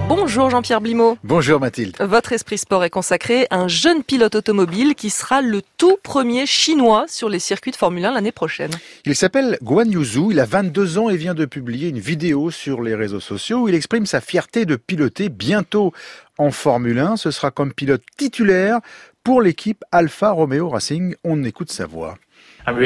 Bonjour Jean-Pierre Blimaud. Bonjour Mathilde. Votre esprit sport est consacré à un jeune pilote automobile qui sera le tout premier chinois sur les circuits de Formule 1 l'année prochaine. Il s'appelle Guan Yu Zhu, il a 22 ans et vient de publier une vidéo sur les réseaux sociaux où il exprime sa fierté de piloter bientôt en Formule 1. Ce sera comme pilote titulaire pour l'équipe Alfa Romeo Racing. On écoute sa voix. Alors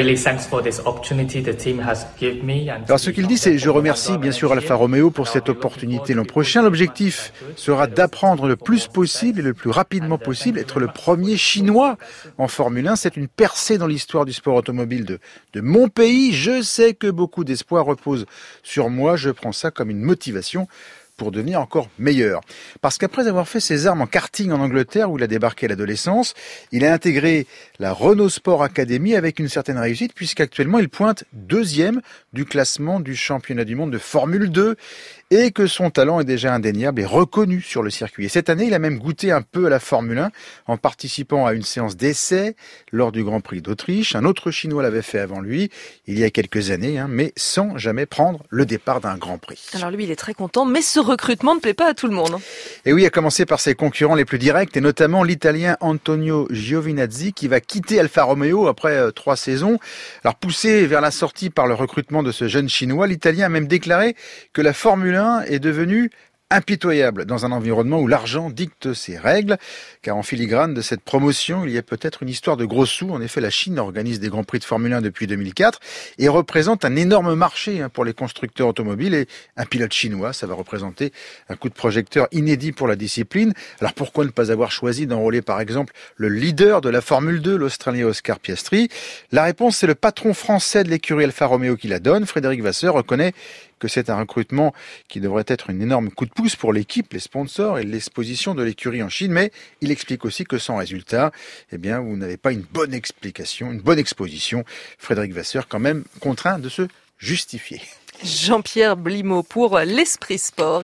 ce qu'il dit, c'est: je remercie bien sûr Alfa Romeo pour cette opportunité l'an prochain. L'objectif sera d'apprendre le plus possible et le plus rapidement possible, être le premier chinois en Formule 1. C'est une percée dans l'histoire du sport automobile de mon pays. Je sais que beaucoup d'espoir repose sur moi. Je prends ça comme une motivation pour devenir encore meilleur. Parce qu'après avoir fait ses armes en karting en Angleterre, où il a débarqué à l'adolescence, il a intégré la Renault Sport Academy avec une certaine réussite, puisqu'actuellement il pointe 2e du classement du championnat du monde de Formule 2, et que son talent est déjà indéniable et reconnu sur le circuit. Et cette année, il a même goûté un peu à la Formule 1 en participant à une séance d'essai lors du Grand Prix d'Autriche. Un autre Chinois l'avait fait avant lui, il y a quelques années, mais sans jamais prendre le départ d'un Grand Prix. Alors lui, il est très content, mais ce recrutement ne plaît pas à tout le monde. Et oui, à commencer par ses concurrents les plus directs, et notamment l'Italien Antonio Giovinazzi, qui va quitter Alfa Romeo après 3 saisons. Alors poussé vers la sortie par le recrutement de ce jeune Chinois, l'Italien a même déclaré que la Formule 1 est devenue impitoyable dans un environnement où l'argent dicte ses règles, car en filigrane de cette promotion, il y a peut-être une histoire de gros sous. En effet, la Chine organise des grands prix de Formule 1 depuis 2004 et représente un énorme marché pour les constructeurs automobiles, et un pilote chinois, ça va représenter un coup de projecteur inédit pour la discipline. Alors pourquoi ne pas avoir choisi d'enrôler par exemple le leader de la Formule 2, l'Australien Oscar Piastri? La réponse, c'est le patron français de l'écurie Alfa Romeo qui la donne. Frédéric Vasseur reconnaît que c'est un recrutement qui devrait être un énorme coup de pouce pour l'équipe, les sponsors et l'exposition de l'écurie en Chine, mais il explique aussi que sans résultat, vous n'avez pas une bonne explication, une bonne exposition. Frédéric Vasseur quand même contraint de se justifier. Jean-Pierre Blimaud pour l'Esprit Sport.